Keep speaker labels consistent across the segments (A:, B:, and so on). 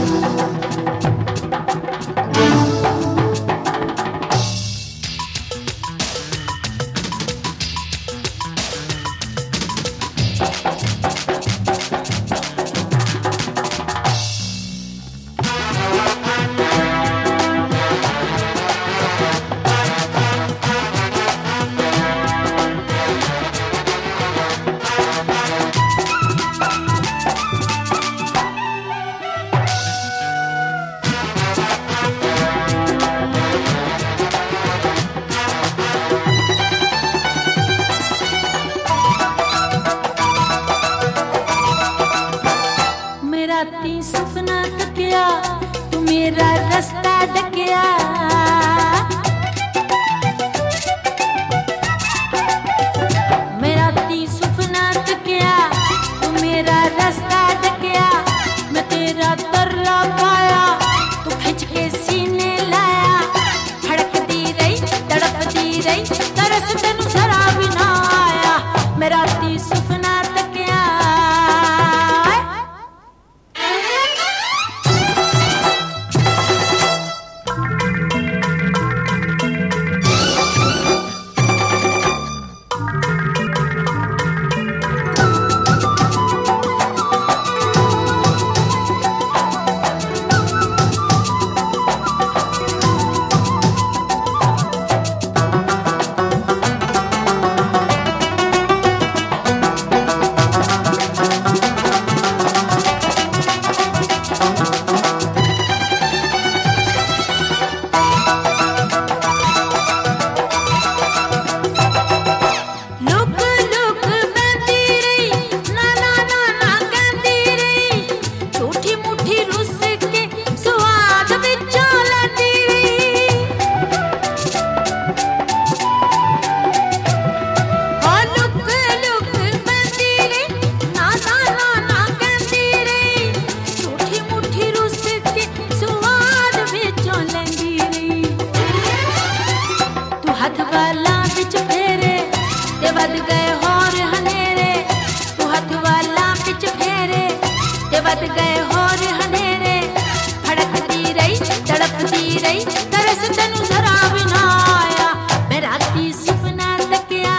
A: राती सुपना तकिया तू मेरा रास्ता डकिया। मेरा ती सुपना तकिया तू मेरा रास्ता डकिया। मैं तेरा तरला पाया तू खिंच के सीने लाया। धड़कती रही तड़पती रही तरस तेनू जरा भी ना आया। मेरा ती सुपना तकिया बद गए होर हनेरे। तू हथ वाला पिच फेरे ते बद गए होर हनेरे। फड़कती रही तड़पती रही तरस तेनू जरा भी ना आया। मैं राती सुपना तकिया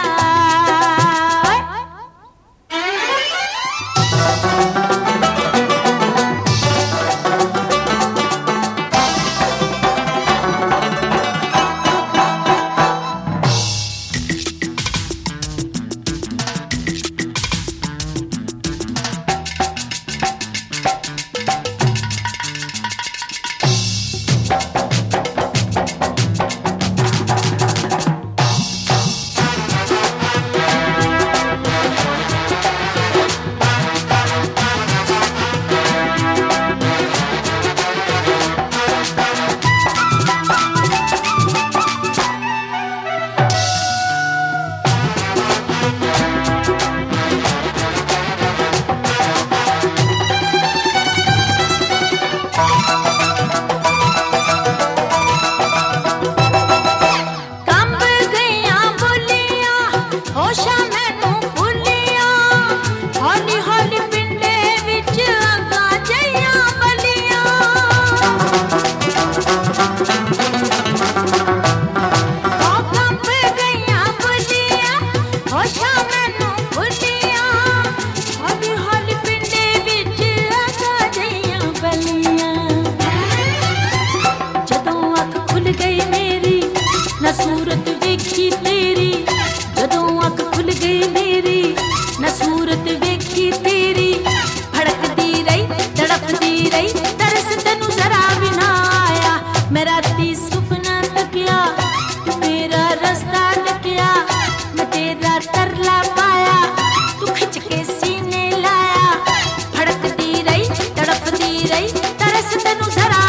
A: सूरत वेखी तेरी। जदों अख खुल गई मेरी न सूरत वेखी तेरी। भड़कती रही तड़पती रही तरस तेनू जरा भी ना आया। मैं राती सुपना तकिया तू मेरा रास्ता डकिया। मैं तेरा तरला पाया तू खिंच के सीने लाया। भड़कती रही तड़पती रही तरस तेनू जरा